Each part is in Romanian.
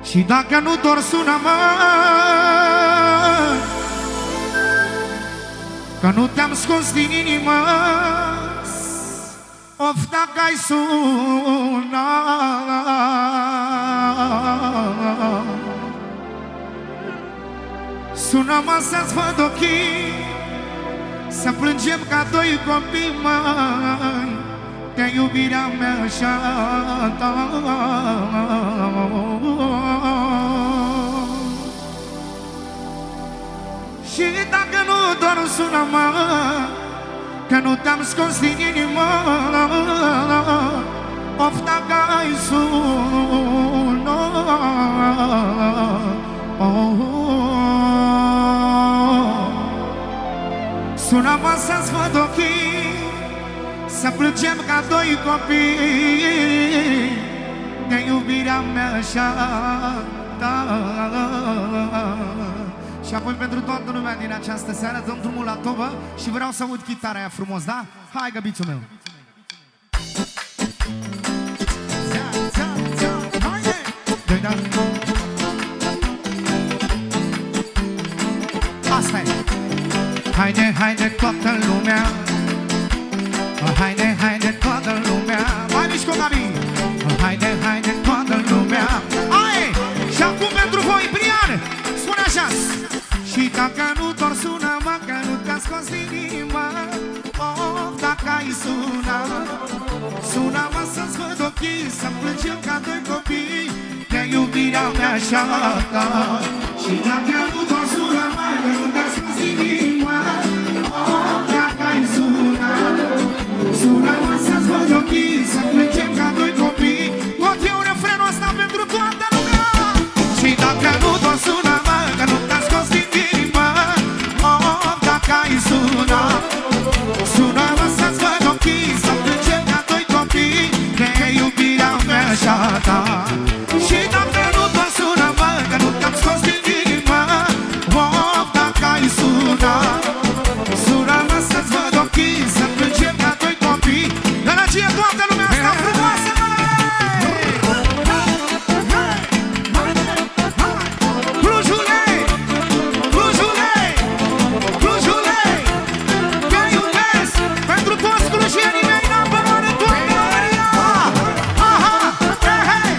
Și dacă nu dor, sună-mă, că nu te-am scos din inimă. Of, dacă ai sunat, sună-mă să-ți văd ochii, să plângem ca doi copii, măi, de iubirea mea și-a ta. Și dacă nu doar sună-mă, că nu te-am scos din inimă. Of, dacă ai sunat, sună-mă să-ți văd ochii, să plângem ca doi copii, de iubirea mea și-a ta. Și apoi pentru toată lumea din această seară dăm drumul la tobă și vreau să aud chitara aia frumos, da? Hai, găbițul meu! Asta e! Haide, haide toată lumea, haide, haide toată lumea, mai mișcă, Gabi! Haide, haide toată lumea, aie! Și acum pentru voi, Brian, spune așa! Și dacă nu doar sună-mă, că nu te-a scos din inimă. Oh, dacă ai sunat, sună-mă să-ți văd ochii, să plângem ca doi copii, de iubirea mea și-a ta. Și dacă nu doar sună-mă, că nu te-a scos din inimă. Oh, dacă ai sunat, sună-mă să-ți văd ochii, să plângem ca doi copii. Tot eu refrenul ăsta pentru toată lumea. Și dacă nu doar sună-mă, că nu te-a scos din inimă. Oh, dacă ai sunat, sună-mă să-ți văd ochii, să plângem ca doi copii, de iubirea mea și-a ta. Și dacă nu doar sună-mă, că nu te-am scos din inimă. Oh, dacă ai sunat, sună-mă să-ți văd ochii, să plângem ca doi copii. Gălăgie toată lumea asta frumoasă! Clujule! Clujule! Clujule! Te iubesc! Pentru toți clujenii mei în apărare, toată România! Aha! Hei!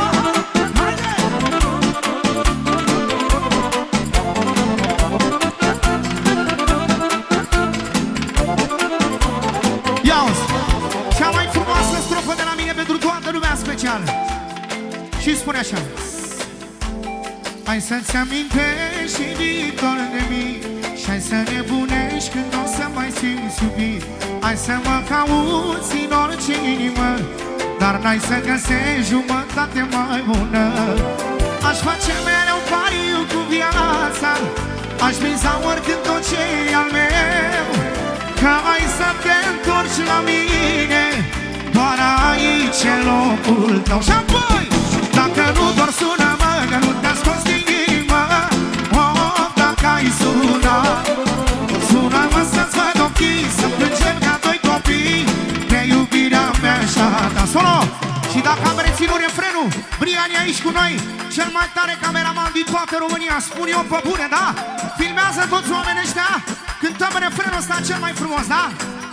Ia-uzi! Cea mai frumoasă strofă de la mine pentru toată lumea specială. Și spune așa: hai să-ți amintești și viitor de mine, și hai să nebunești când o să mai simți iubit. Hai să mă cauți în orice inimă, dar n-ai să găsești jumătate mai bună. Aș face mereu pariu cu viața, aș visa oricând tot ce e al meu, că ai să te întorci la mine, doar aici e locul tău. Și apoi, dacă nu doar sună-mă, că nu te-a scos din inimă. Oh, dacă ai sunat, sună-mă să-ți văd ochii, să plângem ca doi copii, de iubirea mea și-a ta. Solo! Și dacă am reținut refrenul, Brian e aici cu noi, cel mai tare cameraman din toată România. Spun eu pe bune, da? Filmează toți oamenii ăștia, cântăm refrenul ăsta cel mai frumos, da?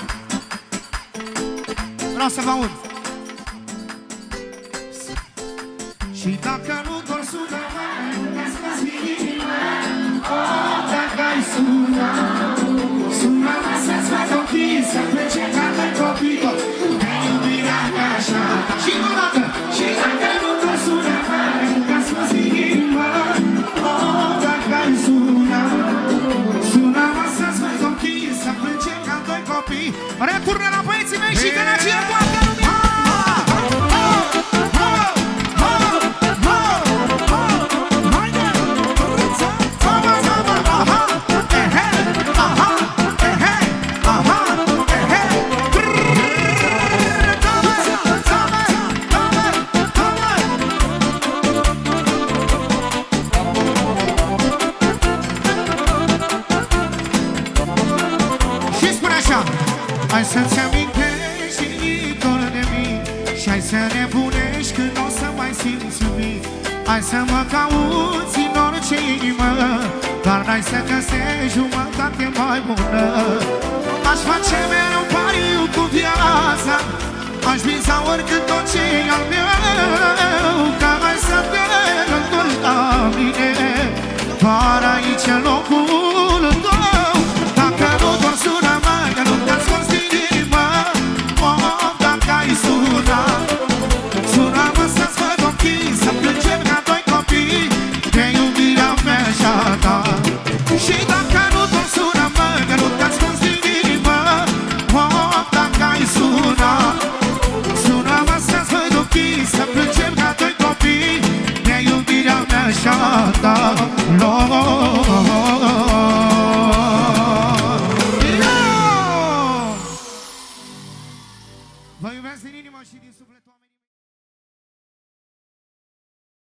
Vreau să vă aud. Și dacă nu doar sună-mă, că scos din inimă. Oh, dacă ai sunat, sună-mă să-ți văd ochii, să plece ca doi copii, de iubirea mea și-a ta. Și încă o dată. Și dacă nu doar sună-mă, că scos din inimă. Oh, dacă ai sunat, sună-mă să-ți văd ochii, să plece ca doi copii. Returnă la băieții mei și gălăgie toată lumea! Hai să-ți amintești viitor de mine, și hai să nebunești când o să mai simți iubit. Hai să mă cauți în orice inimă, dar n-ai să găsești jumătate mai bună. Aș face mereu pariu cu viața, aș visa oricât tot ce e al meu, ca mai să te întorci la mine, doar aici e locul tău. Dacă nu doar sună-mă, că nu te-ați fost inima, dacă ai sunat, sună-mă să-ți văd ochii, să plângem ca doi copii de iubirea mea și a ta. Și dacă nu doar sună-mă, că nu te-ați fost inima, dacă ai sunat, sună-mă să-ți văd ochii, să plângem ca doi copii de iubirea mea și a ta.